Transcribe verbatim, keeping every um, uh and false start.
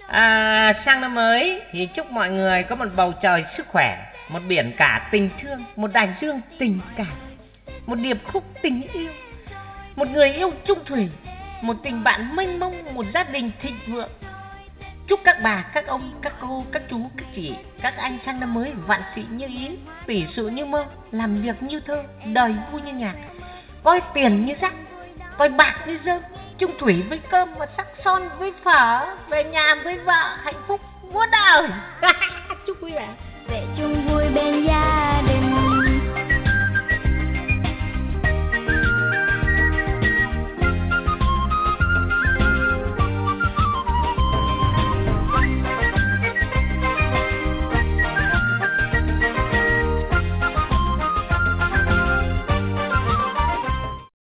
À, sang năm mới thì chúc mọi người có một bầu trời sức khỏe, một biển cả tình thương, một đại dương tình cảm, một điệp khúc tình yêu, một người yêu chung thủy, một tình bạn mênh mông, một gia đình thịnh vượng. Chúc các bà, các ông, các cô, các chú, các chị, các anh sang năm mới vạn sự như ý, tỷ sự như mơ, làm việc như thơ, đời vui như nhạc, coi tiền như rác, coi bạc như dơm, chung thủy với cơm và sắc son với phở, về nhà với vợ, hạnh phúc muôn đời. Chúc quý vị. Về chung vui bên gia đình.